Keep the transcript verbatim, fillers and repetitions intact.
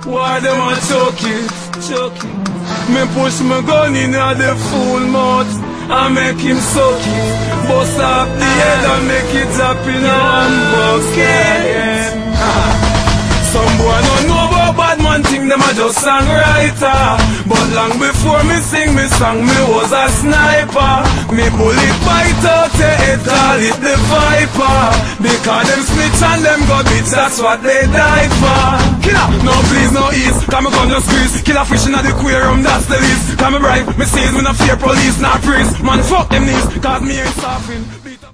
Why them a choke it, choke it. Me push my gun in at the full mouth and make him suck it. Bust up the head and make it up in a bucket. Some boy don't know about bad man thing, them a just songwriter. But long before me sing me song, me was a sniper. Me bullet bite out the head, call it the viper. Because them snitch and them go bitch, that's what they die for. Killer, no please, no ease, cause me gun just squeeze. Killer fish in the aquarium, that's the least. Cause me bright, me sees me no fear police, not priest. Man fuck them knees, cause me ain't stopping.